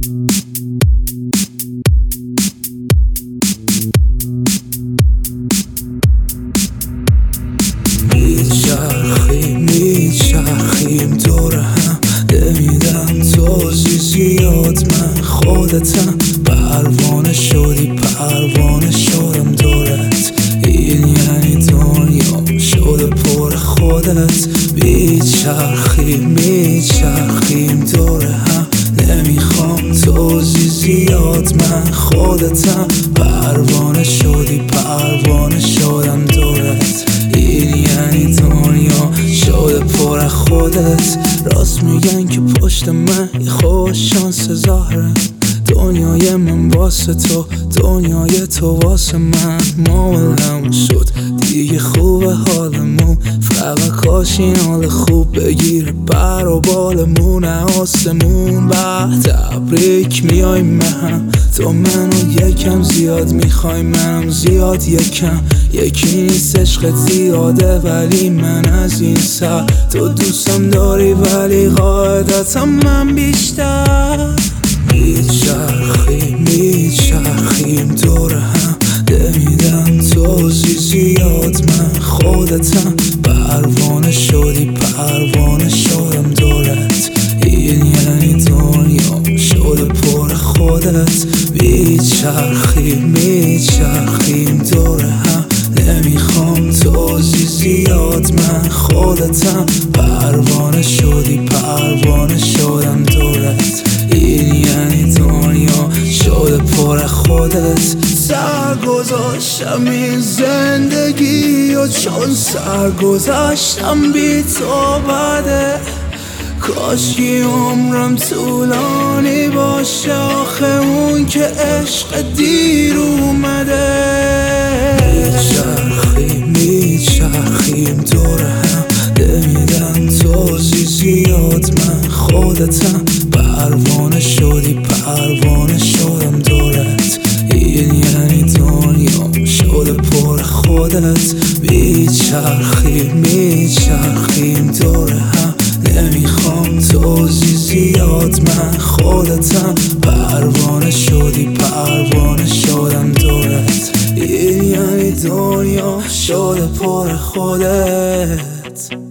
میچرخیم دور هم، نمیدم توضیح زیاد، من خودتم. پروانه شدی پروانه شدم دورت، این یعنی دنیا شده پر خودت. میچرخیم دور هم، نمیخوام توضیح زیاد، من خودتم. پروانه شدی پروانه شدم دورت، این یعنی دنیا شده پر خودت. راست میگن که پشت من یه خوش شانس ظاهره، دنیای من واسه تو، دنیای تو واسه من. معاملم شد دیگه خوبه حالمون، فقط کاش این حال خوب بگیره پر و بالمون آسمون. بعد تبریک میای من، تو منو یکم زیاد میخوای، منم زیاد یکم. یکی نیست عشقت زیاده ولی من از این سر، تو دوستم داری ولی قاعدتم من بیشتر. میچرخیم دور هم، نمیدم توضیح زیاد، من خودتم. پروانه شدی پروانه شدم دورت، این یعنی دنیا شده پر خودت. میچرخیم دور هم، نمیخوام توضیح زیاد، من خودتم. پروانه شدی پروانه شدم دورت، این یعنی دنیا شده پر خودت. سرگذاشتم این زندگی و چون سرگذاشتم بی تو بده، کاشکی عمرم طولانی باشه، آخه اون که عشق دیر اومده. میچرخیم دور هم، نمیدم توضیح زیاد، من خودتم. پروانه شدی پروانه شدم دورت، این یعنی دنیا شده پر خودت. میچرخیم دور هم، نمیخوام توضیح زیاد، من خودتم. پروانه شدی پروانه شدم دورت، این یعنی دنیا شده پر خودت.